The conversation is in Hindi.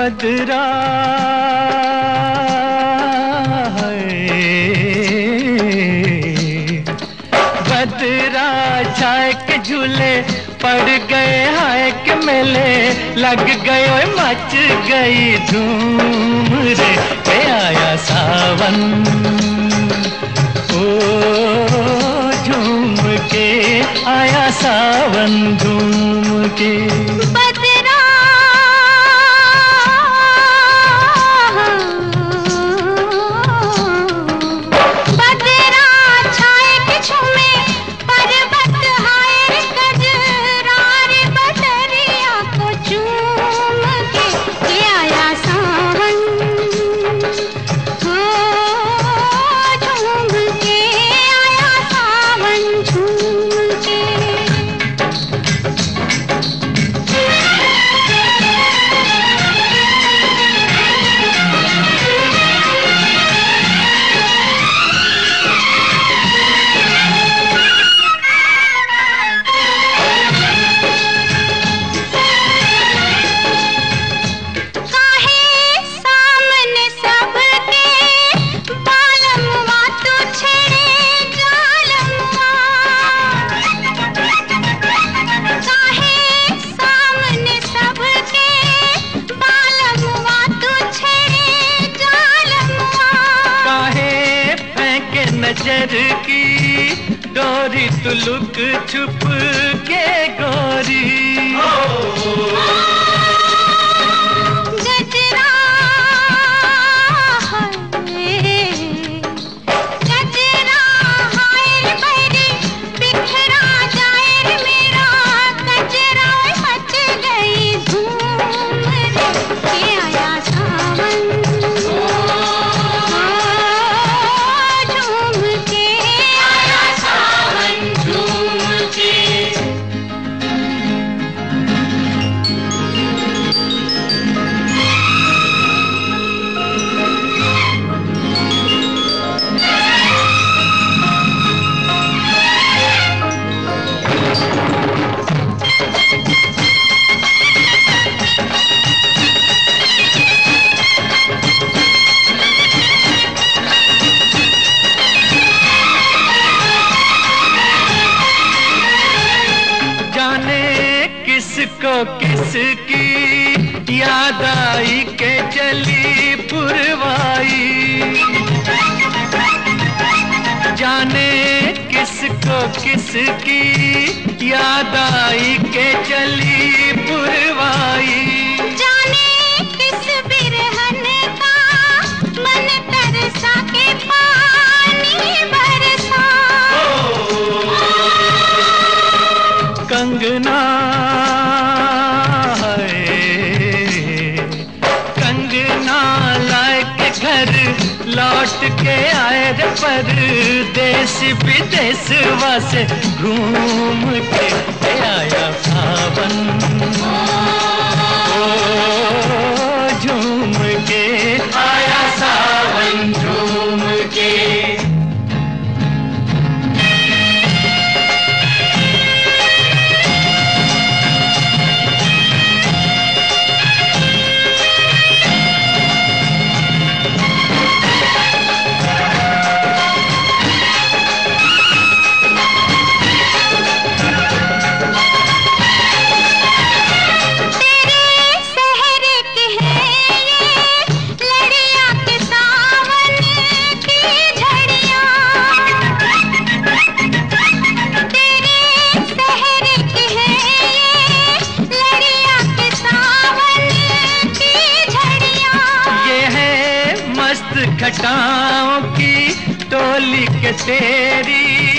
बदरा बदरा छाए के झूले पड़ गए हाय के मेले लग गए ओए मच गई धूम रे के आया सावन ओ झूम के आया सावन झूम के नजर की डोरी तू लुक छुप के गोरी गजरा गजरा हाय भरी बिखरा जाए मेरा गजरा मच गई धूम रे आया सावन किसको किसकी याद आई के चली पुरवाई जाने किसको किसकी याद आई के चली पुरवाई जाने किस बिरहन का मन तरसा के पानी बरसा कंगना लौट के आए रे परदेश विदेश वासे घूम के आया सावन ओ झूम के आया सावन झूम के घटाओं की टोली के तेरी